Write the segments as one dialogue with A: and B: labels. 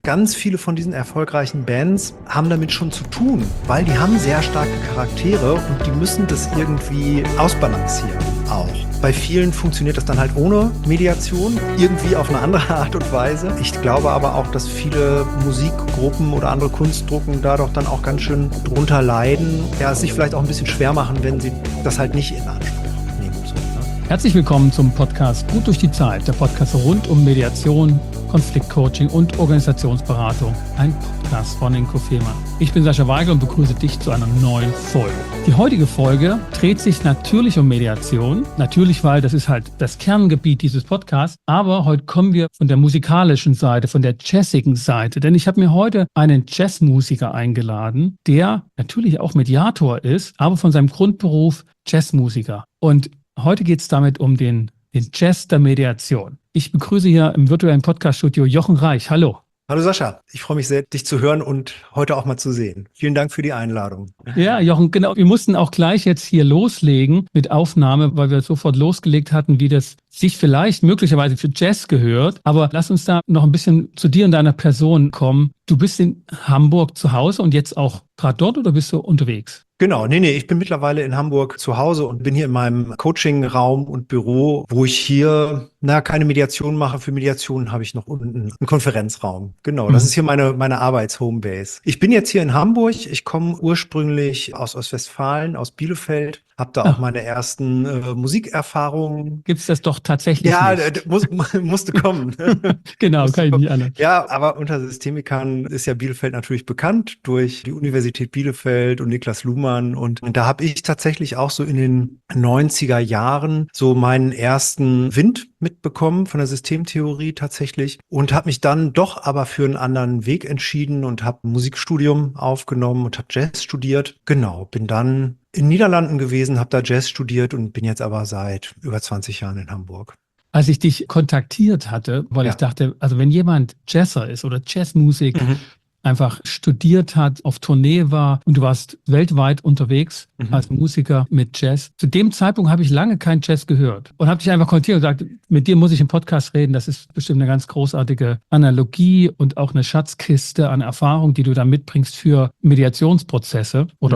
A: Ganz viele von diesen erfolgreichen Bands haben damit schon zu tun, weil die haben sehr starke Charaktere und die müssen das irgendwie ausbalancieren auch. Bei vielen funktioniert das dann halt ohne Mediation, irgendwie auf eine andere Art und Weise. Ich glaube aber auch, dass viele Musikgruppen oder andere Kunstgruppen da doch dann auch ganz schön drunter leiden, ja, es sich vielleicht auch ein bisschen schwer machen, wenn sie das halt nicht in Anspruch nehmen. So, ne?
B: Herzlich willkommen zum Podcast Gut durch die Zeit, der Podcast rund um Mediation, Konfliktcoaching und Organisationsberatung. Ein Podcast von Inkofema. Ich bin Sascha Weigel und begrüße dich zu einer neuen Folge. Die heutige Folge dreht sich natürlich um Mediation. Natürlich, weil das ist halt das Kerngebiet dieses Podcasts. Aber heute kommen wir von der musikalischen Seite, von der jazzigen Seite. Denn ich habe mir heute einen Jazzmusiker eingeladen, der natürlich auch Mediator ist, aber von seinem Grundberuf Jazzmusiker. Und heute geht es damit um den Jazz der Mediation. Ich begrüße hier im virtuellen Podcaststudio Jochen Reich. Hallo.
A: Hallo Sascha, ich freue mich sehr, dich zu hören und heute auch mal zu sehen. Vielen Dank für die Einladung.
B: Ja, Jochen, genau. Wir mussten auch gleich jetzt hier loslegen mit Aufnahme, weil wir sofort losgelegt hatten, wie das sich vielleicht möglicherweise für Jazz gehört. Aber lass uns da noch ein bisschen zu dir und deiner Person kommen. Du bist in Hamburg zu Hause und jetzt auch gerade dort oder bist du unterwegs?
A: Genau, nee, ich bin mittlerweile in Hamburg zu Hause und bin hier in meinem Coaching-Raum und Büro, wo ich hier, keine Mediation mache. Für Mediation habe ich noch unten einen Konferenzraum. Genau, das ist hier meine Arbeits-Homebase. Ich bin jetzt hier in Hamburg. Ich komme ursprünglich aus Ostwestfalen, aus Bielefeld. Habe da auch meine ersten Musikerfahrungen.
B: Gibt's das doch tatsächlich nicht?
A: Musste kommen.
B: Genau, kann ich nicht anders.
A: Ja, aber unter Systemikern ist ja Bielefeld natürlich bekannt durch die Universität Bielefeld und Niklas Luhmann. Und da habe ich tatsächlich auch so in den 90er Jahren so meinen ersten Wind mitbekommen von der Systemtheorie tatsächlich und habe mich dann doch aber für einen anderen Weg entschieden und habe ein Musikstudium aufgenommen und habe Jazz studiert. Genau, bin dann in den Niederlanden gewesen, habe da Jazz studiert und bin jetzt aber seit über 20 Jahren in Hamburg.
B: Als ich dich kontaktiert hatte, weil ich dachte, also wenn jemand Jazzer ist oder Jazzmusik einfach studiert hat, auf Tournee war und du warst weltweit unterwegs als Musiker mit Jazz. Zu dem Zeitpunkt habe ich lange kein Jazz gehört und habe dich einfach kontaktiert und gesagt, mit dir muss ich im Podcast reden. Das ist bestimmt eine ganz großartige Analogie und auch eine Schatzkiste an Erfahrung, die du da mitbringst für Mediationsprozesse oder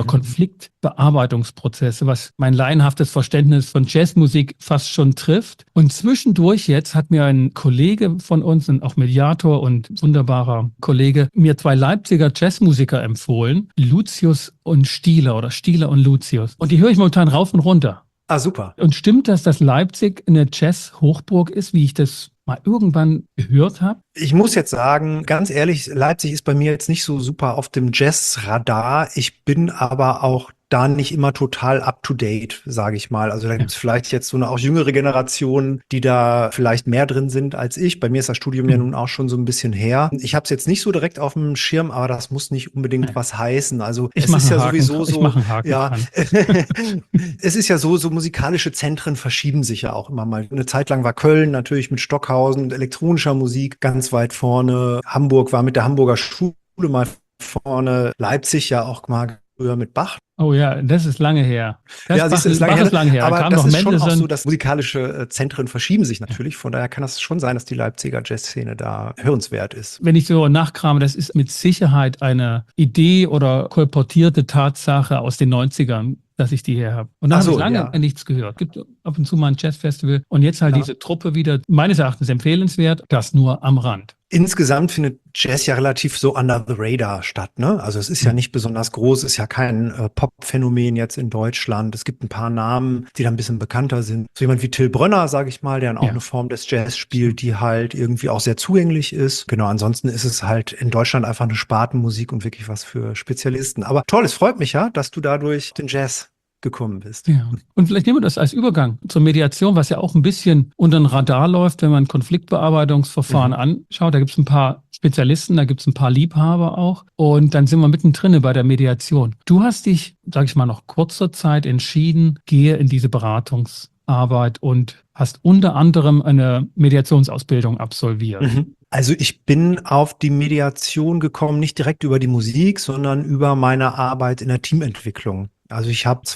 B: Konfliktbearbeitungsprozesse, was mein laienhaftes Verständnis von Jazzmusik fast schon trifft. Und zwischendurch jetzt hat mir ein Kollege von uns, und auch Mediator und wunderbarer Kollege, mir zwei Leipziger Jazzmusiker empfohlen, Lucius und Stieler oder Stieler und Lucius. Und die höre ich momentan rauf und runter.
A: Ah, super.
B: Und stimmt das, dass Leipzig eine Jazz-Hochburg ist, wie ich das mal irgendwann gehört habe?
A: Ich muss jetzt sagen, ganz ehrlich, Leipzig ist bei mir jetzt nicht so super auf dem Jazz-Radar. Ich bin aber auch da nicht immer total up-to-date, sage ich mal. Also da gibt es vielleicht jetzt so eine auch jüngere Generation, die da vielleicht mehr drin sind als ich. Bei mir ist das Studium ja nun auch schon so ein bisschen her. Ich habe es jetzt nicht so direkt auf dem Schirm, aber das muss nicht unbedingt was heißen. Also es ist ja sowieso so, es ist ja so musikalische Zentren verschieben sich ja auch immer mal. Eine Zeit lang war Köln natürlich mit Stockhausen und elektronischer Musik ganz weit vorne. Hamburg war mit der Hamburger Schule mal vorne. Leipzig ja auch mal früher mit Bach.
B: Oh ja, das ist lange her.
A: Das ist lange her. Aber
B: das
A: ist schon auch so, dass musikalische Zentren verschieben sich natürlich. Von daher kann das schon sein, dass die Leipziger Jazzszene da hörenswert ist.
B: Wenn ich so nachkrame, das ist mit Sicherheit eine Idee oder kolportierte Tatsache aus den 90ern, dass ich die her habe. Und da habe ich lange nichts gehört. Gibt ab und zu mal ein Jazzfestival. Und jetzt halt diese Truppe wieder, meines Erachtens empfehlenswert, das nur am Rand.
A: Insgesamt findet Jazz ja relativ so under the radar statt, ne? Also es ist ja nicht besonders groß, ist ja kein Pop-Phänomen jetzt in Deutschland. Es gibt ein paar Namen, die da ein bisschen bekannter sind. So jemand wie Till Brönner, sage ich mal, der dann auch eine Form des Jazz spielt, die halt irgendwie auch sehr zugänglich ist. Genau, ansonsten ist es halt in Deutschland einfach eine Spartenmusik und wirklich was für Spezialisten. Aber toll, es freut mich ja, dass du dadurch den Jazz gekommen bist.
B: Ja. Und vielleicht nehmen wir das als Übergang zur Mediation, was ja auch ein bisschen unter den Radar läuft, wenn man Konfliktbearbeitungsverfahren anschaut. Da gibt es ein paar Spezialisten, da gibt es ein paar Liebhaber auch. Und dann sind wir mittendrin bei der Mediation. Du hast dich, sage ich mal, nach kurzer Zeit entschieden, gehe in diese Beratungsarbeit und hast unter anderem eine Mediationsausbildung absolviert.
A: Also ich bin auf die Mediation gekommen, nicht direkt über die Musik, sondern über meine Arbeit in der Teamentwicklung. Also ich habe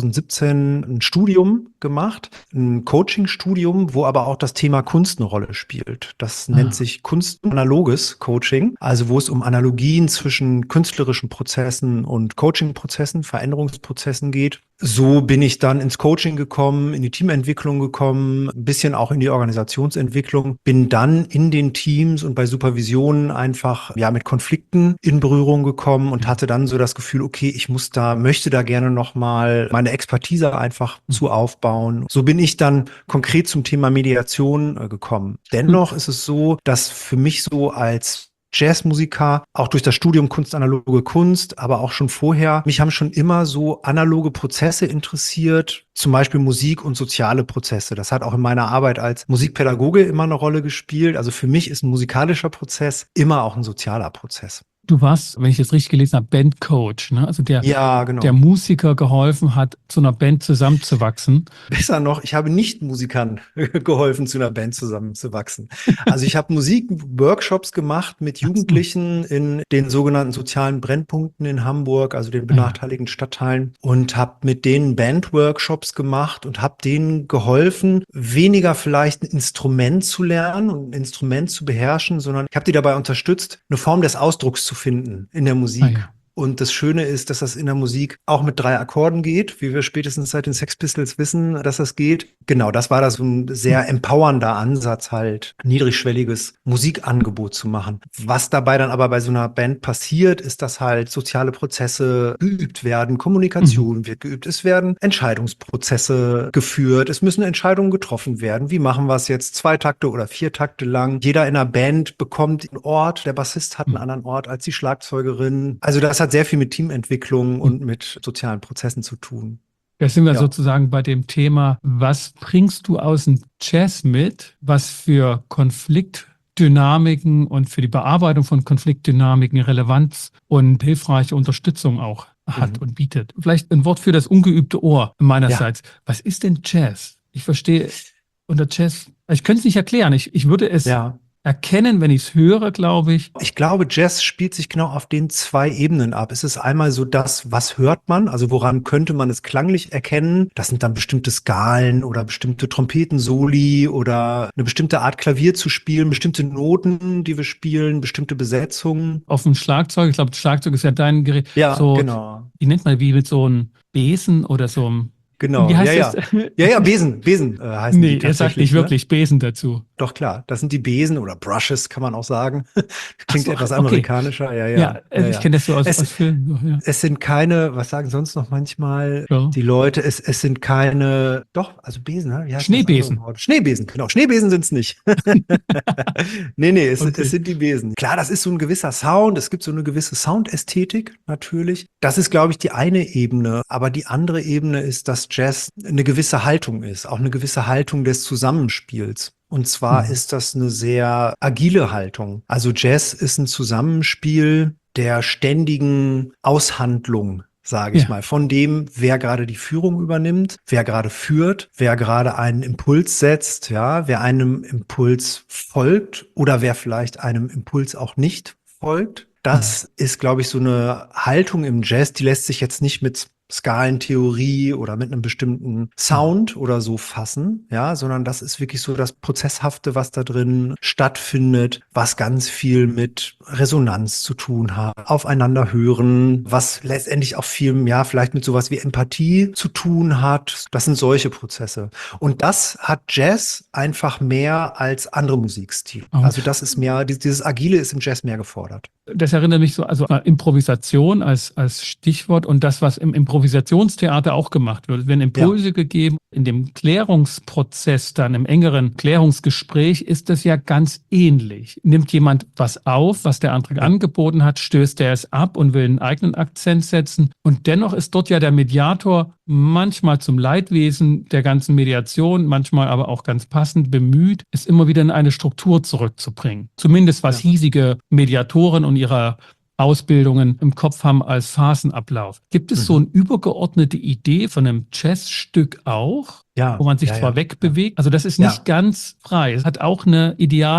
A: 2017 ein Studium gemacht, ein Coaching-Studium, wo aber auch das Thema Kunst eine Rolle spielt. Das nennt
B: Ah,
A: sich Kunst-analoges Coaching, also wo es um Analogien zwischen künstlerischen Prozessen und Coaching-Prozessen, Veränderungsprozessen geht. So bin ich dann ins Coaching gekommen, in die Teamentwicklung gekommen, ein bisschen auch in die Organisationsentwicklung, bin dann in den Teams und bei Supervisionen einfach ja mit Konflikten in Berührung gekommen und hatte dann so das Gefühl, okay, möchte da gerne nochmal meine Expertise einfach zu aufbauen. So bin ich dann konkret zum Thema Mediation gekommen. Dennoch ist es so, dass für mich so als Jazzmusiker, auch durch das Studium Kunst, analoge Kunst, aber auch schon vorher. Mich haben schon immer so analoge Prozesse interessiert, zum Beispiel Musik und soziale Prozesse. Das hat auch in meiner Arbeit als Musikpädagoge immer eine Rolle gespielt. Also für mich ist ein musikalischer Prozess immer auch ein sozialer Prozess.
B: du warst, wenn ich das richtig gelesen habe, Bandcoach, ne? Also
A: Ja,
B: der
A: genau.
B: Musiker geholfen hat, zu einer Band zusammenzuwachsen.
A: Besser noch, ich habe nicht Musikern geholfen, zu einer Band zusammenzuwachsen. Also ich habe Musikworkshops gemacht mit
B: Ach so.
A: Jugendlichen in den sogenannten sozialen Brennpunkten in Hamburg, also den
B: Ah ja.
A: benachteiligten Stadtteilen, und habe mit denen Bandworkshops gemacht und habe denen geholfen, weniger vielleicht ein Instrument zu lernen und ein Instrument zu beherrschen, sondern ich habe die dabei unterstützt, eine Form des Ausdrucks zu finden in der
B: Ah
A: Musik.
B: ja.
A: Und das Schöne ist, dass das in der Musik auch mit 3 Akkorden geht, wie wir spätestens seit den Sex Pistols wissen, dass das geht. Genau, das war da so ein sehr empowernder Ansatz, halt niedrigschwelliges Musikangebot zu machen. Was dabei dann aber bei so einer Band passiert, ist, dass halt soziale Prozesse geübt werden,
B: Mhm.
A: Kommunikation wird geübt, es werden Entscheidungsprozesse geführt, es müssen Entscheidungen getroffen werden. Wie machen wir es jetzt 2 Takte oder 4 Takte lang? Jeder in einer Band bekommt einen Ort, der Bassist hat einen
B: Mhm.
A: anderen Ort als die Schlagzeugerin. Also das hat sehr viel mit Teamentwicklung
B: Mhm.
A: und mit sozialen Prozessen zu tun.
B: Da sind wir
A: Ja.
B: sozusagen bei dem Thema, was bringst du aus dem Jazz mit, was für Konfliktdynamiken und für die Bearbeitung von Konfliktdynamiken Relevanz und hilfreiche Unterstützung auch hat
A: Mhm.
B: und bietet. Vielleicht ein Wort für das ungeübte Ohr
A: Ja.
B: meinerseits. Was ist denn Jazz? Ich verstehe unter Jazz, ich könnte es nicht erklären. Ich würde es
A: Ja.
B: erkennen, wenn ich es höre, glaube ich.
A: Ich glaube, Jazz spielt sich genau auf den 2 Ebenen ab. Es ist einmal so das, was hört man, also woran könnte man es klanglich erkennen? Das sind dann bestimmte Skalen oder bestimmte Trompetensoli oder eine bestimmte Art Klavier zu spielen, bestimmte Noten, die wir spielen, bestimmte Besetzungen.
B: Auf dem Schlagzeug, ich glaube, das Schlagzeug ist ja dein Gerät,
A: Ja,
B: so,
A: genau.
B: wie nennt man, wie mit so einem Besen oder so einem, wie
A: Genau. Ja,
B: heißt das?
A: ja. Ja, ja, Besen heißen die
B: Nee, er sagt nicht
A: tatsächlich, ne?
B: wirklich Besen dazu.
A: Doch klar, das sind die Besen oder Brushes, kann man auch sagen.
B: Ach
A: Klingt
B: so,
A: etwas
B: okay.
A: amerikanischer. Ja, ja,
B: Ja,
A: ja,
B: ich
A: ja.
B: kenne das so
A: Es,
B: aus Filmen. So, ja.
A: es sind keine, was sagen sonst noch manchmal
B: So.
A: die Leute? Es sind keine, doch, also Besen, ne? Wie heißt denn das andere
B: Schneebesen.
A: Wort? Schneebesen, genau. Schneebesen sind es nicht. Nee, es
B: Okay.
A: sind die Besen. Klar, das ist so ein gewisser Sound. Es gibt so eine gewisse Soundästhetik natürlich. Das ist, glaube ich, die eine Ebene. Aber die andere Ebene ist, dass Jazz eine gewisse Haltung ist, auch eine gewisse Haltung des Zusammenspiels. Und zwar
B: Mhm.
A: ist das eine sehr agile Haltung. Also Jazz ist ein Zusammenspiel der ständigen Aushandlung, sage ich
B: Ja.
A: mal, von dem, wer gerade die Führung übernimmt, wer gerade führt, wer gerade einen Impuls setzt, ja, wer einem Impuls folgt oder wer vielleicht einem Impuls auch nicht folgt.
B: Mhm.
A: Das ist, glaube ich, so eine Haltung im Jazz, die lässt sich jetzt nicht mit Skalentheorie oder mit einem bestimmten
B: Mhm.
A: Sound oder so fassen, ja, sondern das ist wirklich so das Prozesshafte, was da drin stattfindet, was ganz viel mit Resonanz zu tun hat, aufeinander hören, was letztendlich auch viel, ja, vielleicht mit sowas wie Empathie zu tun hat. Das sind solche Prozesse. Und das hat Jazz einfach mehr als andere Musikstile.
B: Aber
A: Also das ist mehr, dieses Agile ist im Jazz mehr gefordert.
B: das erinnert mich so, also an Improvisation als Stichwort und das, was im Improvisationstheater auch gemacht wird. Es werden
A: Ja.
B: Impulse gegeben. In dem Klärungsprozess, dann im engeren Klärungsgespräch, ist das ja ganz ähnlich. Nimmt jemand was auf, was der andere
A: Ja.
B: angeboten hat, stößt er es ab und will einen eigenen Akzent setzen. Und dennoch ist dort ja der Mediator manchmal zum Leidwesen der ganzen Mediation, manchmal aber auch ganz passend bemüht, es immer wieder in eine Struktur zurückzubringen. Zumindest was
A: Ja.
B: hiesige Mediatoren und ihre Ausbildungen im Kopf haben als Phasenablauf. Gibt es so
A: Mhm.
B: eine übergeordnete Idee von einem Jazzstück auch,
A: Ja,
B: wo man sich
A: ja,
B: zwar
A: ja, ja.
B: wegbewegt, also das ist nicht
A: Ja.
B: ganz frei, es hat auch eine ideale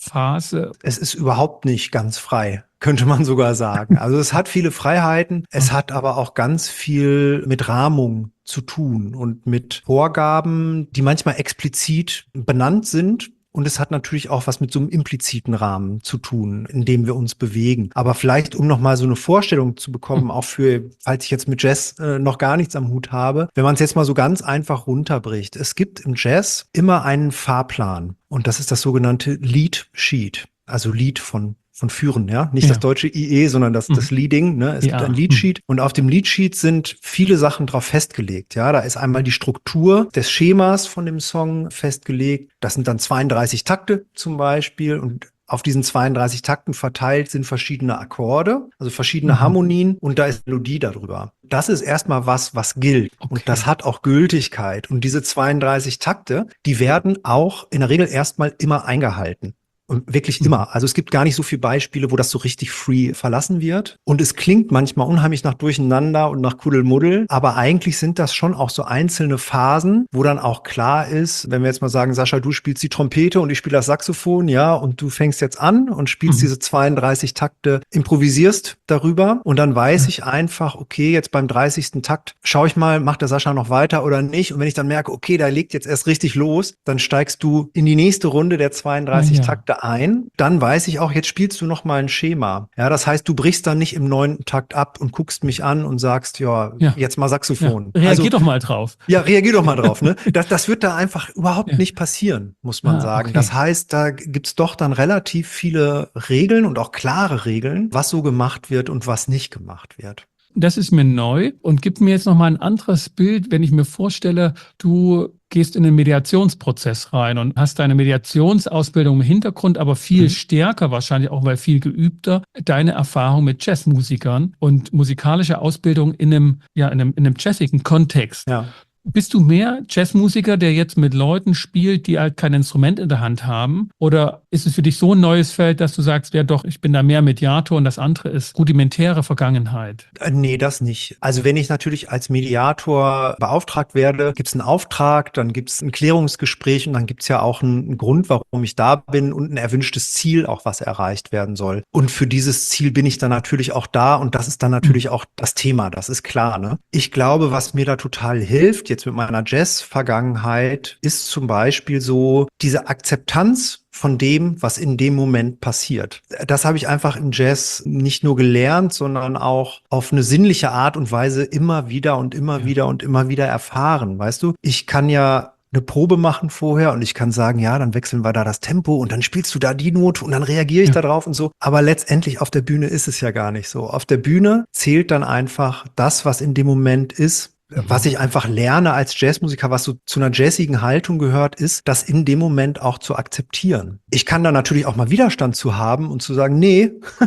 B: Phase?
A: Es ist überhaupt nicht ganz frei, könnte man sogar sagen. Also es hat viele Freiheiten, es hat aber auch ganz viel mit Rahmung zu tun und mit Vorgaben, die manchmal explizit benannt sind. Und es hat natürlich auch was mit so einem impliziten Rahmen zu tun, in dem wir uns bewegen. Aber vielleicht, um nochmal so eine Vorstellung zu bekommen, auch für, falls ich jetzt mit Jazz noch gar nichts am Hut habe, wenn man es jetzt mal so ganz einfach runterbricht. Es gibt im Jazz immer einen Fahrplan. Und das ist das sogenannte Lead Sheet. Also Lead von führen, ja. Nicht das deutsche IE, sondern das Leading, ne. Es gibt ein Leadsheet und auf dem Leadsheet sind viele Sachen drauf festgelegt, ja. Da ist einmal die Struktur des Schemas von dem Song festgelegt. Das sind dann 32 Takte zum Beispiel und auf diesen 32 Takten verteilt sind verschiedene Akkorde, also verschiedene Harmonien und da ist Melodie darüber. Das ist erstmal was gilt und das hat auch Gültigkeit und diese 32 Takte, die werden auch in der Regel erstmal immer eingehalten. Und wirklich immer. Also es gibt gar nicht so viele Beispiele, wo das so richtig free verlassen wird. Und es klingt manchmal unheimlich nach Durcheinander und nach Kuddelmuddel. Aber eigentlich sind das schon auch so einzelne Phasen, wo dann auch klar ist, wenn wir jetzt mal sagen, Sascha, du spielst die Trompete und ich spiele das Saxophon, ja, und du fängst jetzt an und spielst diese 32 Takte, improvisierst darüber. Und dann weiß ich einfach, okay, jetzt beim 30. Takt schaue ich mal, macht der Sascha noch weiter oder nicht. Und wenn ich dann merke, okay, da legt jetzt erst richtig los, dann steigst du in die nächste Runde der 32 Takte ein, dann weiß ich auch, jetzt spielst du noch mal ein Schema. Ja, das heißt, du brichst dann nicht im 9. Takt ab und guckst mich an und sagst, jetzt mal Saxophon.
B: Ja. Reagier doch mal drauf.
A: Ja, reagier doch mal drauf. Ne? Das wird da einfach überhaupt nicht passieren, muss man sagen.
B: Okay.
A: Das heißt, da gibt's doch dann relativ viele Regeln und auch klare Regeln, was so gemacht wird und was nicht gemacht wird.
B: Das ist mir neu und gibt mir jetzt noch mal ein anderes Bild, wenn ich mir vorstelle, du gehst in den Mediationsprozess rein und hast deine Mediationsausbildung im Hintergrund, aber viel stärker wahrscheinlich auch, weil viel geübter, deine Erfahrung mit Jazzmusikern und musikalische Ausbildung in einem jazzigen Kontext.
A: Ja.
B: Bist du mehr Jazzmusiker, der jetzt mit Leuten spielt, die halt kein Instrument in der Hand haben? Oder ist es für dich so ein neues Feld, dass du sagst, ja doch, ich bin da mehr Mediator und das andere ist rudimentäre Vergangenheit?
A: Nee, das nicht. Also wenn ich natürlich als Mediator beauftragt werde, gibt es einen Auftrag, dann gibt es ein Klärungsgespräch und dann gibt es ja auch einen Grund, warum ich da bin und ein erwünschtes Ziel, auch was erreicht werden soll. Und für dieses Ziel bin ich dann natürlich auch da und das ist dann natürlich auch das Thema, das ist klar, ne? Ich glaube, was mir da total hilft, jetzt mit meiner Jazz-Vergangenheit, ist zum Beispiel so diese Akzeptanz von dem, was in dem Moment passiert. Das habe ich einfach im Jazz nicht nur gelernt, sondern auch auf eine sinnliche Art und Weise immer wieder und immer wieder und immer wieder erfahren. Weißt du, ich kann ja eine Probe machen vorher und ich kann sagen, ja, dann wechseln wir da das Tempo und dann spielst du da die Note und dann reagiere ich da drauf und so. Aber letztendlich auf der Bühne ist es ja gar nicht so. Auf der Bühne zählt dann einfach das, was in dem Moment ist. Was ich einfach lerne als Jazzmusiker, was so zu einer jazzigen Haltung gehört, ist, das in dem Moment auch zu akzeptieren. Ich kann da natürlich auch mal Widerstand zu haben und zu sagen, nee,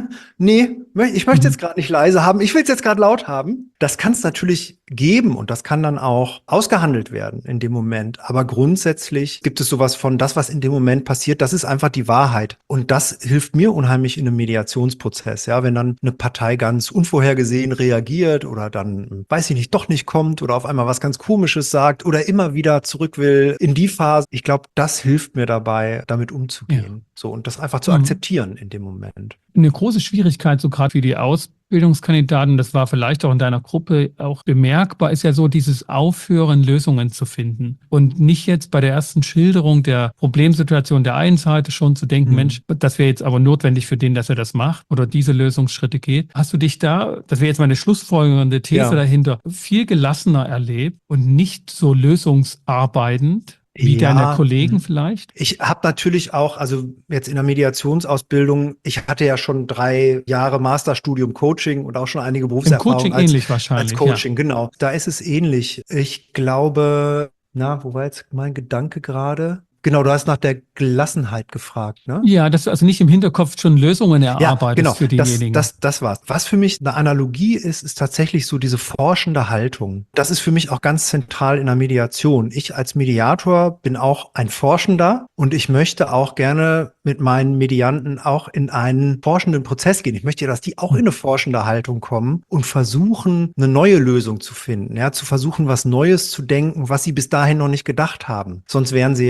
A: ich möchte jetzt gerade nicht leise haben, ich will es jetzt gerade laut haben. Das kann es natürlich geben und das kann dann auch ausgehandelt werden in dem Moment. Aber grundsätzlich gibt es sowas von, das, was in dem Moment passiert, das ist einfach die Wahrheit. Und das hilft mir unheimlich in einem Mediationsprozess. Ja, wenn dann eine Partei ganz unvorhergesehen reagiert oder dann, weiß ich nicht, doch nicht kommt oder auf einmal was ganz Komisches sagt oder immer wieder zurück will in die Phase. Ich glaube, das hilft mir dabei, damit umzugehen. Ja. So, und das einfach zu akzeptieren in dem Moment.
B: Eine große Schwierigkeit, so gerade wie die Ausbildungskandidaten, das war vielleicht auch in deiner Gruppe auch bemerkbar, ist ja so dieses Aufhören, Lösungen zu finden. Und nicht jetzt bei der ersten Schilderung der Problemsituation der einen Seite schon zu denken, Mensch, das wäre jetzt aber notwendig für den, dass er das macht oder diese Lösungsschritte geht. Hast du dich da, das wäre jetzt meine schlussfolgerende These dahinter, viel gelassener erlebt und nicht so lösungsarbeitend? Wie deine Kollegen vielleicht?
A: Ich habe natürlich auch, also jetzt in der Mediationsausbildung, ich hatte ja schon 3 Jahre Masterstudium Coaching und auch schon einige Berufserfahrung.
B: Im Coaching ähnlich wahrscheinlich.
A: Als Coaching, genau. Da ist es ähnlich. Ich glaube, wo war jetzt mein Gedanke gerade? Genau, du hast nach der Gelassenheit gefragt, ne?
B: Ja, dass du also nicht im Hinterkopf schon Lösungen erarbeitest für diejenigen.
A: Das war's. Was für mich eine Analogie ist tatsächlich so diese forschende Haltung. Das ist für mich auch ganz zentral in der Mediation. Ich als Mediator bin auch ein Forschender und ich möchte auch gerne mit meinen Medianten auch in einen forschenden Prozess gehen. Ich möchte ja, dass die auch in eine forschende Haltung kommen und versuchen, eine neue Lösung zu finden, ja, zu versuchen, was Neues zu denken, was sie bis dahin noch nicht gedacht haben. Sonst wären sie ja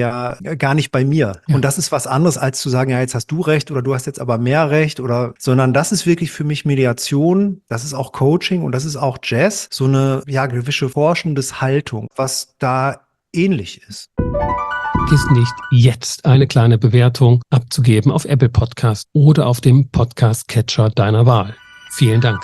A: gar nicht bei mir.
B: Ja.
A: Und das ist was anderes, als zu sagen, ja, jetzt hast du recht oder du hast jetzt aber mehr recht sondern das ist wirklich für mich Mediation, das ist auch Coaching und das ist auch Jazz, so eine, ja, gewisse forschendes Haltung, was da ähnlich ist.
B: Vergiss nicht, jetzt eine kleine Bewertung abzugeben auf Apple Podcast oder auf dem Podcast-Catcher deiner Wahl. Vielen Dank.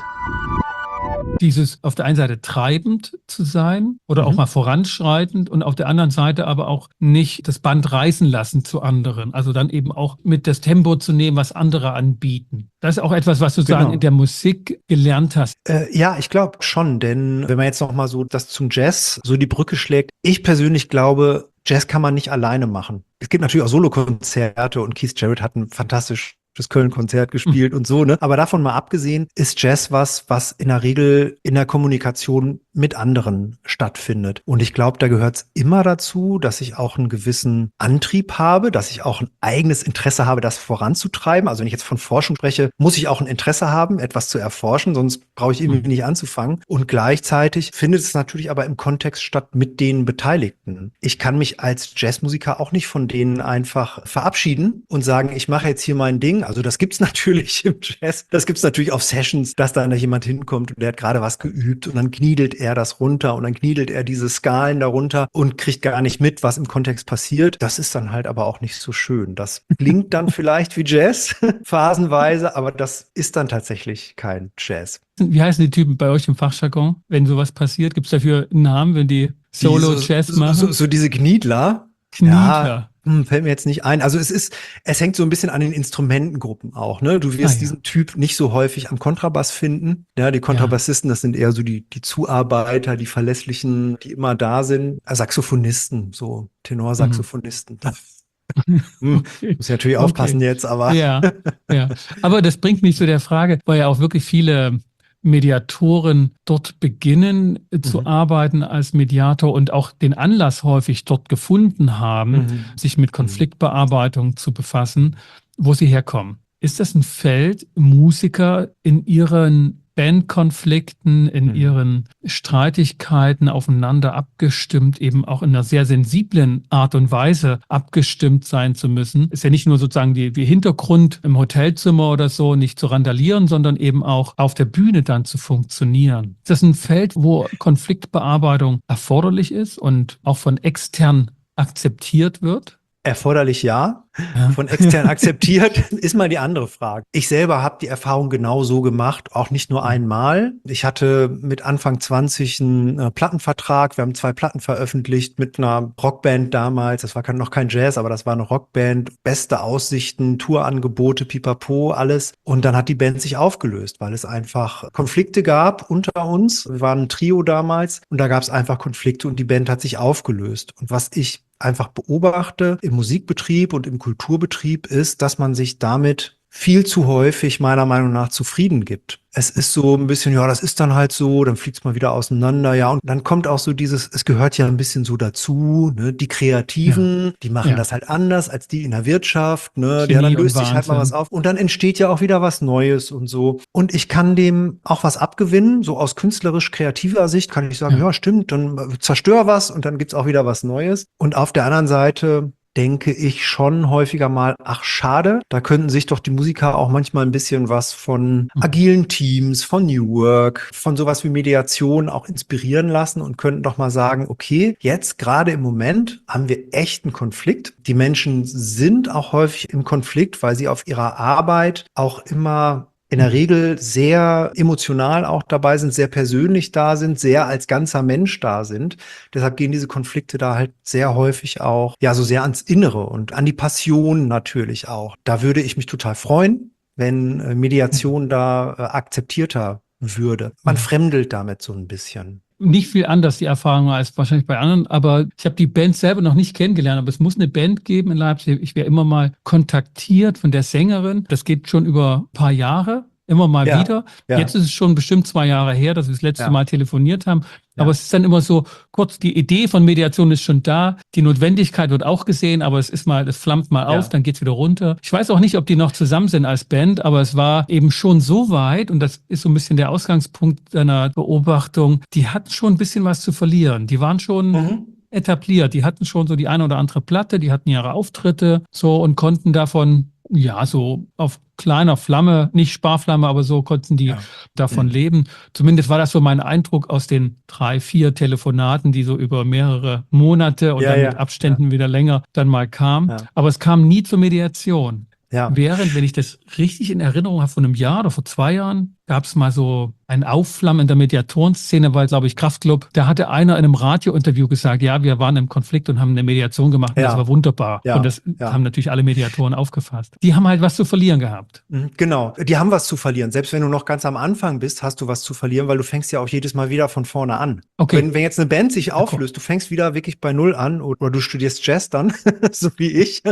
B: Dieses auf der einen Seite treibend zu sein oder auch mal voranschreitend und auf der anderen Seite aber auch nicht das Band reißen lassen zu anderen. Also dann eben auch mit das Tempo zu nehmen, was andere anbieten. Das ist auch etwas, was du sozusagen in der Musik gelernt hast.
A: Ja, ich glaube schon, denn wenn man jetzt noch mal so das zum Jazz so die Brücke schlägt, ich persönlich glaube, Jazz kann man nicht alleine machen. Es gibt natürlich auch Solokonzerte und Keith Jarrett hat ein fantastisches Köln-Konzert gespielt und so, ne? Aber davon mal abgesehen, ist Jazz was in der Regel in der Kommunikation mit anderen stattfindet. Und ich glaube, da gehört es immer dazu, dass ich auch einen gewissen Antrieb habe, dass ich auch ein eigenes Interesse habe, das voranzutreiben. Also wenn ich jetzt von Forschung spreche, muss ich auch ein Interesse haben, etwas zu erforschen, sonst brauche ich irgendwie nicht anzufangen. Und gleichzeitig findet es natürlich aber im Kontext statt mit den Beteiligten. Ich kann mich als Jazzmusiker auch nicht von denen einfach verabschieden und sagen, ich mache jetzt hier mein Ding. Also das gibt's natürlich im Jazz. Das gibt's natürlich auf Sessions, dass da jemand hinkommt und der hat gerade was geübt und dann kniedelt er das runter und dann kniedelt er diese Skalen darunter und kriegt gar nicht mit, was im Kontext passiert. Das ist dann halt aber auch nicht so schön. Das klingt dann vielleicht wie Jazz, phasenweise, aber das ist dann tatsächlich kein Jazz.
B: Wie heißen die Typen bei euch im Fachjargon, wenn sowas passiert? Gibt es dafür einen Namen, wenn die Solo-Jazz machen?
A: So diese Kniedler.
B: Kniedler.
A: Ja, fällt mir jetzt nicht ein. Also es hängt so ein bisschen an den Instrumentengruppen auch, ne? Du wirst diesen Typ nicht so häufig am Kontrabass finden. Ja, die Kontrabassisten, das sind eher so die Zuarbeiter, die Verlässlichen, die immer da sind. Saxophonisten, so Tenorsaxophonisten.
B: Okay.
A: Muss ich natürlich aufpassen jetzt, aber.
B: Ja. Aber das bringt mich zu der Frage, weil ja auch wirklich viele Mediatoren dort beginnen zu arbeiten als Mediator und auch den Anlass häufig dort gefunden haben, sich mit Konfliktbearbeitung zu befassen, wo sie herkommen. Ist das ein Feld, Musiker in ihren Bandkonflikten, in ihren Streitigkeiten aufeinander abgestimmt, eben auch in einer sehr sensiblen Art und Weise abgestimmt sein zu müssen? Ist ja nicht nur sozusagen wie Hintergrund im Hotelzimmer oder so nicht zu randalieren, sondern eben auch auf der Bühne dann zu funktionieren. Ist das ein Feld, wo Konfliktbearbeitung erforderlich ist und auch von extern akzeptiert wird?
A: Erforderlich ja. Von extern akzeptiert ist mal die andere Frage. Ich selber habe die Erfahrung genau so gemacht, auch nicht nur einmal. Ich hatte mit Anfang 20 einen Plattenvertrag. Wir haben 2 Platten veröffentlicht mit einer Rockband damals. Das war noch kein Jazz, aber das war eine Rockband. Beste Aussichten, Tourangebote, pipapo, alles. Und dann hat die Band sich aufgelöst, weil es einfach Konflikte gab unter uns. Wir waren ein Trio damals und da gab es einfach Konflikte und die Band hat sich aufgelöst. Und was ich einfach beobachte im Musikbetrieb und im Kulturbetrieb ist, dass man sich damit viel zu häufig meiner Meinung nach zufrieden gibt. Es ist so ein bisschen, ja, das ist dann halt so, dann fliegt's mal wieder auseinander, ja. Und dann kommt auch so es gehört ja ein bisschen so dazu, ne? Die Kreativen, die machen das halt anders als die in der Wirtschaft, ne?
B: Chemie,
A: dann löst sich halt
B: Wahnsinn.
A: mal was auf. Und dann entsteht ja auch wieder was Neues und so. Und ich kann dem auch was abgewinnen, so aus künstlerisch-kreativer Sicht kann ich sagen, ja, stimmt, dann zerstör was und dann gibt's auch wieder was Neues. Und auf der anderen Seite denke ich schon häufiger mal, ach schade, da könnten sich doch die Musiker auch manchmal ein bisschen was von agilen Teams, von New Work, von sowas wie Mediation auch inspirieren lassen und könnten doch mal sagen, okay, jetzt gerade im Moment haben wir echt einen Konflikt. Die Menschen sind auch häufig im Konflikt, weil sie auf ihrer Arbeit auch immer in der Regel sehr emotional auch dabei sind, sehr persönlich da sind, sehr als ganzer Mensch da sind. Deshalb gehen diese Konflikte da halt sehr häufig auch, ja, so sehr ans Innere und an die Passion natürlich auch. Da würde ich mich total freuen, wenn Mediation da akzeptierter würde. Man fremdelt damit so ein bisschen.
B: Nicht viel anders, die Erfahrung, als wahrscheinlich bei anderen, aber ich habe die Band selber noch nicht kennengelernt, aber es muss eine Band geben in Leipzig. Ich werde immer mal kontaktiert von der Sängerin. Das geht schon über ein paar Jahre, immer mal wieder. Ja. Jetzt ist es schon bestimmt 2 Jahre her, dass wir das letzte Mal telefoniert haben. Aber es ist dann immer so, kurz, die Idee von Mediation ist schon da, die Notwendigkeit wird auch gesehen, aber es flammt mal auf, dann geht's wieder runter. Ich weiß auch nicht, ob die noch zusammen sind als Band, aber es war eben schon so weit, und das ist so ein bisschen der Ausgangspunkt deiner Beobachtung, die hat schon ein bisschen was zu verlieren. Die waren schon etabliert. Die hatten schon so die eine oder andere Platte, die hatten ihre Auftritte so und konnten davon, ja, so auf kleiner Flamme, nicht Sparflamme, aber so konnten die davon leben. Zumindest war das so mein Eindruck aus den 3, 4 Telefonaten, die so über mehrere Monate und dann mit Abständen wieder länger dann mal kamen. Ja. Aber es kam nie zur Mediation. Ja. Während, wenn ich das richtig in Erinnerung habe, vor einem Jahr oder vor 2 Jahren, gab es mal so ein Aufflammen in der Mediatorenszene, weil, glaube ich, Kraftklub, da hatte einer in einem Radiointerview gesagt, ja, wir waren im Konflikt und haben eine Mediation gemacht und das war wunderbar. Ja. Und das haben natürlich alle Mediatoren aufgefasst. Die haben halt was zu verlieren gehabt.
A: Genau, die haben was zu verlieren. Selbst wenn du noch ganz am Anfang bist, hast du was zu verlieren, weil du fängst ja auch jedes Mal wieder von vorne an. Okay. Wenn jetzt eine Band sich auflöst, du fängst wieder wirklich bei Null an oder du studierst Jazz dann, so wie ich.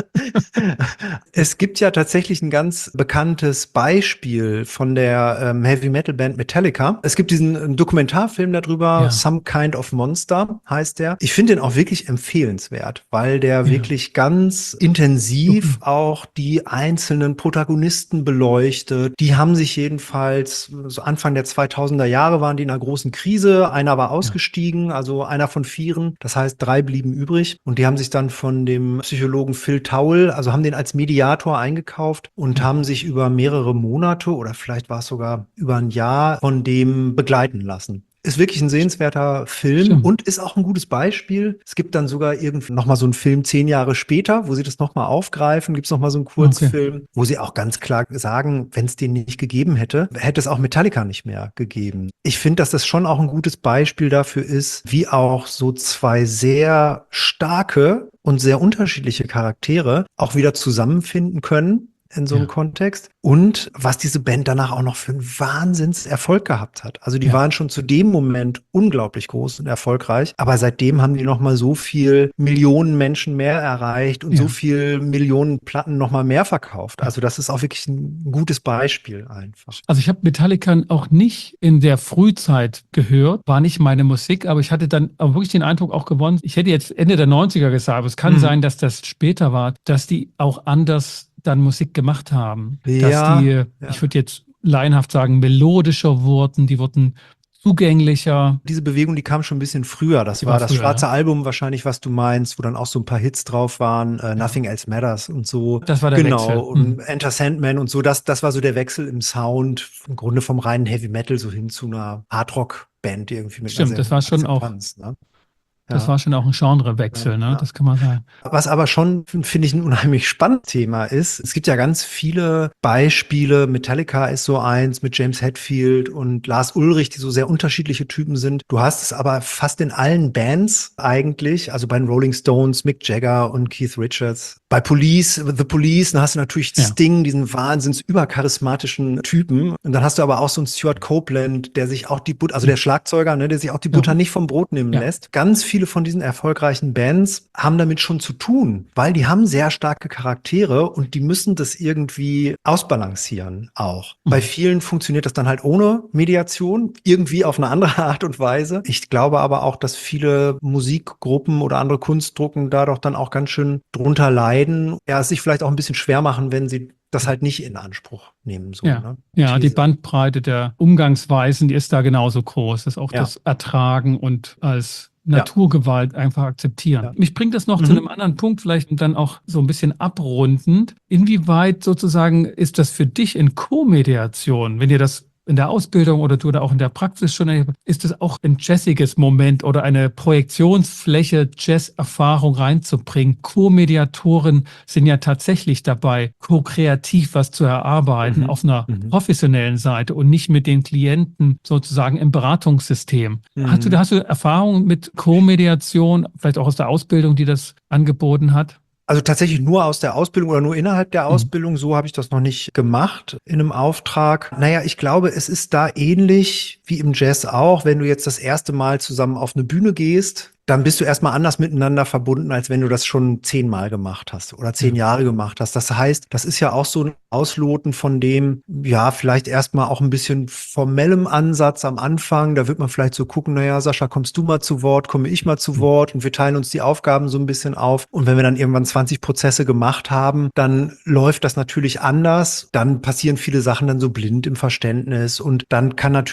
A: Es gibt ja tatsächlich ein ganz bekanntes Beispiel von der Heavy-Metal-Band Metallica. Es gibt diesen Dokumentarfilm darüber, Some Kind of Monster heißt der. Ich finde den auch wirklich empfehlenswert, weil der wirklich ganz intensiv auch die einzelnen Protagonisten beleuchtet. Die haben sich jedenfalls, so Anfang der 2000er Jahre waren die in einer großen Krise. Einer war ausgestiegen, also einer von 4. Das heißt, 3 blieben übrig. Und die haben sich dann von dem Psychologen Phil Towle, also haben den als Mediator eingekauft und haben sich über mehrere Monate oder vielleicht war es sogar über ein Jahr von dem begleiten lassen. Ist wirklich ein sehenswerter Film und ist auch ein gutes Beispiel. Es gibt dann sogar irgendwie nochmal so einen Film 10 Jahre später, wo sie das nochmal aufgreifen. Gibt es nochmal so einen Kurzfilm, wo sie auch ganz klar sagen, wenn es den nicht gegeben hätte, hätte es auch Metallica nicht mehr gegeben. Ich finde, dass das schon auch ein gutes Beispiel dafür ist, wie auch so 2 sehr starke und sehr unterschiedliche Charaktere auch wieder zusammenfinden können in so einem Kontext. Und was diese Band danach auch noch für einen Wahnsinnserfolg gehabt hat. Also die waren schon zu dem Moment unglaublich groß und erfolgreich, aber seitdem haben die noch mal so viel Millionen Menschen mehr erreicht und so viel Millionen Platten noch mal mehr verkauft. Also das ist auch wirklich ein gutes Beispiel einfach.
B: Also ich habe Metallica auch nicht in der Frühzeit gehört, war nicht meine Musik, aber ich hatte dann auch wirklich den Eindruck auch gewonnen, ich hätte jetzt Ende der 90er gesagt, aber es kann sein, dass das später war, dass die auch anders dann Musik gemacht haben. Dass die, ich würde jetzt laienhaft sagen, melodischer wurden, die wurden zugänglicher.
A: Diese Bewegung, die kam schon ein bisschen früher. Das war das schwarze Album wahrscheinlich, was du meinst, wo dann auch so ein paar Hits drauf waren, Nothing Else Matters und so.
B: Das war der Wechsel.
A: Und Enter Sandman und so. Das war so der Wechsel im Sound, im Grunde vom reinen Heavy Metal so hin zu einer Hardrock-Band irgendwie mit
B: einer das war schon auch. Ne? Das war schon auch ein Genrewechsel, ne? Das kann man sagen.
A: Was aber schon, finde ich, ein unheimlich spannendes Thema ist, es gibt ja ganz viele Beispiele, Metallica ist so eins mit James Hetfield und Lars Ulrich, die so sehr unterschiedliche Typen sind. Du hast es aber fast in allen Bands eigentlich, also bei den Rolling Stones, Mick Jagger und Keith Richards. Bei The Police, dann hast du natürlich Sting, diesen wahnsinns übercharismatischen Typen. Und dann hast du aber auch so einen Stuart Copeland, der sich auch der Schlagzeuger, ne, der sich auch die Butter nicht vom Brot nehmen lässt. Ganz viele von diesen erfolgreichen Bands haben damit schon zu tun, weil die haben sehr starke Charaktere und die müssen das irgendwie ausbalancieren auch. Bei vielen funktioniert das dann halt ohne Mediation, irgendwie auf eine andere Art und Weise. Ich glaube aber auch, dass viele Musikgruppen oder andere Kunstgruppen da doch dann auch ganz schön drunter leiden, es sich vielleicht auch ein bisschen schwer machen, wenn sie das halt nicht in Anspruch nehmen. So,
B: ne? Ja, die Bandbreite der Umgangsweisen, die ist da genauso groß. Das ist auch das Ertragen und als Naturgewalt einfach akzeptieren. Ja. Mich bringt das noch zu einem anderen Punkt, vielleicht dann auch so ein bisschen abrundend. Inwieweit sozusagen ist das für dich in Co-Mediation, wenn ihr das in der Ausbildung oder du da auch in der Praxis schon, ist es auch ein jazziges Moment oder eine Projektionsfläche, Jazz-Erfahrung reinzubringen? Co-Mediatoren sind ja tatsächlich dabei, ko-kreativ was zu erarbeiten auf einer professionellen Seite und nicht mit den Klienten sozusagen im Beratungssystem. Hast du Erfahrungen mit Co-Mediation, vielleicht auch aus der Ausbildung, die das angeboten hat?
A: Also tatsächlich nur aus der Ausbildung oder nur innerhalb der Ausbildung, so habe ich das noch nicht gemacht in einem Auftrag. Naja, ich glaube, es ist da ähnlich wie im Jazz auch, wenn du jetzt das erste Mal zusammen auf eine Bühne gehst, dann bist du erstmal anders miteinander verbunden, als wenn du das schon 10-mal gemacht hast oder 10 Jahre gemacht hast. Das heißt, das ist ja auch so ein Ausloten von dem, vielleicht erstmal auch ein bisschen formellem Ansatz am Anfang. Da wird man vielleicht so gucken, Sascha, kommst du mal zu Wort, komme ich mal zu Wort und wir teilen uns die Aufgaben so ein bisschen auf. Und wenn wir dann irgendwann 20 Prozesse gemacht haben, dann läuft das natürlich anders. Dann passieren viele Sachen dann so blind im Verständnis und dann kann natürlich auch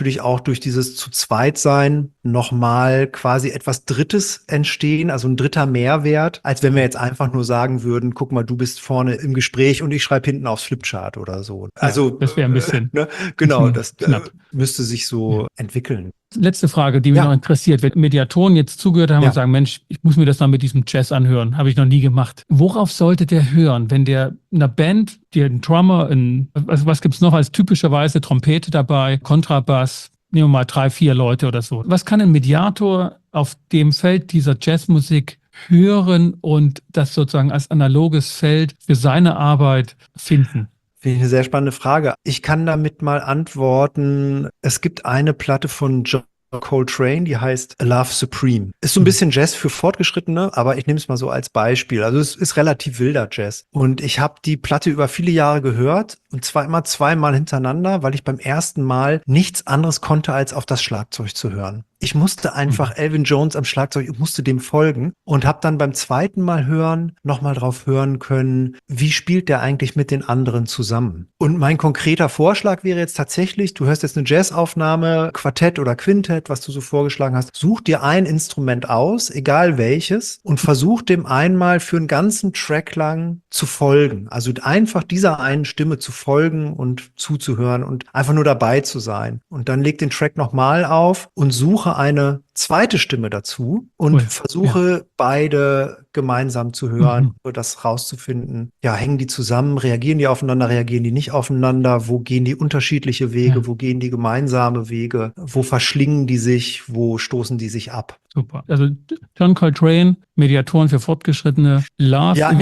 A: durch dieses zu zweit sein nochmal quasi etwas Drittes entstehen, also ein dritter Mehrwert, als wenn wir jetzt einfach nur sagen würden, guck mal, du bist vorne im Gespräch und ich schreibe hinten aufs Flipchart oder so. Also
B: das wäre ein bisschen
A: genau, das
B: knapp.
A: müsste sich so entwickeln.
B: Letzte Frage, die mich noch interessiert. Wenn Mediatoren jetzt zugehört haben und sagen, Mensch, ich muss mir das mal mit diesem Jazz anhören, habe ich noch nie gemacht. Worauf sollte der hören, wenn der in einer Band, die einen Drummer, was gibt's noch als typischerweise Trompete dabei, Kontrabass, nehmen wir mal 3, 4 Leute oder so. Was kann ein Mediator auf dem Feld dieser Jazzmusik hören und das sozusagen als analoges Feld für seine Arbeit finden?
A: Finde ich eine sehr spannende Frage. Ich kann damit mal antworten. Es gibt eine Platte von John Coltrane, die heißt A Love Supreme. Ist so ein bisschen Jazz für Fortgeschrittene, aber ich nehme es mal so als Beispiel. Also es ist relativ wilder Jazz. Und ich habe die Platte über viele Jahre gehört und zwar immer zweimal hintereinander, weil ich beim ersten Mal nichts anderes konnte, als auf das Schlagzeug zu hören. Ich musste einfach Elvin Jones am Schlagzeug, ich musste dem folgen und habe dann beim zweiten Mal hören nochmal drauf hören können, wie spielt der eigentlich mit den anderen zusammen. Und mein konkreter Vorschlag wäre jetzt tatsächlich, du hörst jetzt eine Jazzaufnahme, Quartett oder Quintett, was du so vorgeschlagen hast, such dir ein Instrument aus, egal welches, und versuch dem einmal für einen ganzen Track lang zu folgen. Also einfach dieser einen Stimme zu folgen und zuzuhören und einfach nur dabei zu sein. Und dann leg den Track nochmal auf und suche eine zweite Stimme dazu und versuche beide gemeinsam zu hören, das rauszufinden. Ja, hängen die zusammen, reagieren die aufeinander, reagieren die nicht aufeinander? Wo gehen die unterschiedliche Wege? Wo gehen die gemeinsame Wege? Wo verschlingen die sich? Wo stoßen die sich ab?
B: Super. Also John Coltrane, Mediatoren für Fortgeschrittene, Love.
A: Ja,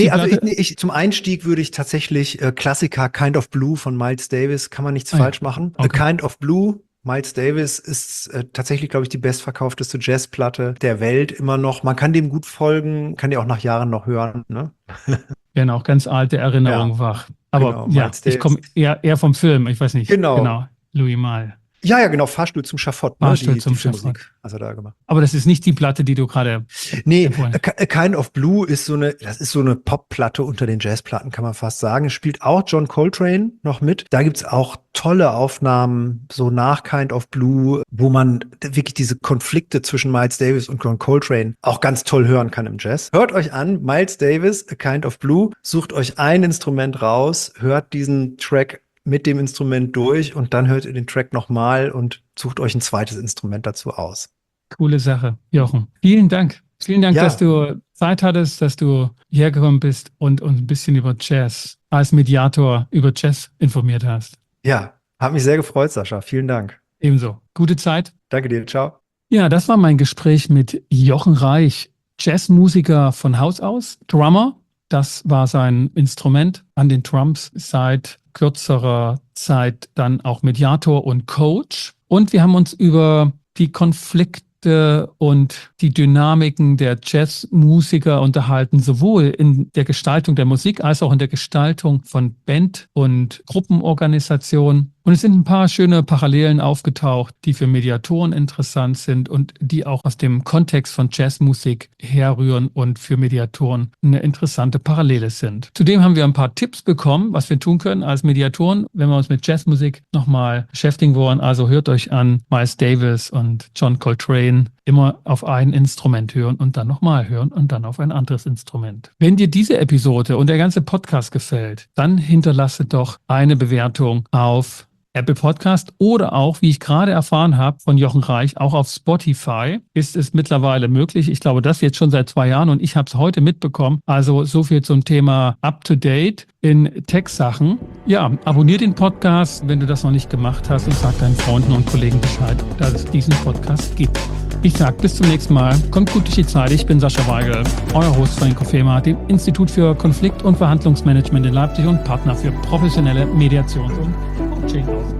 A: zum Einstieg würde ich tatsächlich Klassiker Kind of Blue von Miles Davis, kann man nichts falsch machen. Okay. A Kind of Blue, Miles Davis ist tatsächlich, glaube ich, die bestverkaufteste Jazzplatte der Welt immer noch. Man kann dem gut folgen, kann die auch nach Jahren noch hören. Ne?
B: Werden auch ganz alte Erinnerungen wach. Aber genau, ich komme eher vom Film, ich weiß nicht. Genau. Louis Malle.
A: Ja, genau, Fahrstuhl zum Schafott.
B: Fahrstuhl zum Schafott.
A: Also da gemacht.
B: Aber das ist nicht die Platte, die du gerade...
A: Nee, A Kind of Blue ist so eine Pop-Platte unter den Jazzplatten, kann man fast sagen. Es spielt auch John Coltrane noch mit. Da gibt's auch tolle Aufnahmen, so nach Kind of Blue, wo man wirklich diese Konflikte zwischen Miles Davis und John Coltrane auch ganz toll hören kann im Jazz. Hört euch an, Miles Davis, A Kind of Blue, sucht euch ein Instrument raus, hört diesen Track mit dem Instrument durch und dann hört ihr den Track nochmal und sucht euch ein zweites Instrument dazu aus.
B: Coole Sache, Jochen. Vielen Dank. Vielen Dank, dass du Zeit hattest, dass du hierher gekommen bist und uns ein bisschen über Jazz als Mediator über Jazz informiert hast.
A: Ja, hat mich sehr gefreut, Sascha. Vielen Dank.
B: Ebenso. Gute Zeit.
A: Danke dir. Ciao.
B: Ja, das war mein Gespräch mit Jochen Reich, Jazzmusiker von Haus aus, Drummer. Das war sein Instrument an den Drums seit kürzerer Zeit, dann auch Mediator und Coach. Und wir haben uns über die Konflikte und die Dynamiken der Jazzmusiker unterhalten, sowohl in der Gestaltung der Musik als auch in der Gestaltung von Band- und Gruppenorganisationen. Und es sind ein paar schöne Parallelen aufgetaucht, die für Mediatoren interessant sind und die auch aus dem Kontext von Jazzmusik herrühren und für Mediatoren eine interessante Parallele sind. Zudem haben wir ein paar Tipps bekommen, was wir tun können als Mediatoren, wenn wir uns mit Jazzmusik nochmal beschäftigen wollen. Also hört euch an Miles Davis und John Coltrane. Immer auf ein Instrument hören und dann nochmal hören und dann auf ein anderes Instrument. Wenn dir diese Episode und der ganze Podcast gefällt, dann hinterlasse doch eine Bewertung auf Apple Podcast oder auch, wie ich gerade erfahren habe von Jochen Reich, auch auf Spotify ist es mittlerweile möglich. Ich glaube, das jetzt schon seit 2 Jahren und ich habe es heute mitbekommen. Also so viel zum Thema Up-to-Date in Tech-Sachen. Ja, abonnier den Podcast, wenn du das noch nicht gemacht hast und sag deinen Freunden und Kollegen Bescheid, dass es diesen Podcast gibt. Ich sage bis zum nächsten Mal. Kommt gut durch die Zeit. Ich bin Sascha Weigel, euer Host von Inkofema, dem Institut für Konflikt- und Verhandlungsmanagement in Leipzig und Partner für professionelle Mediations- und Coaching.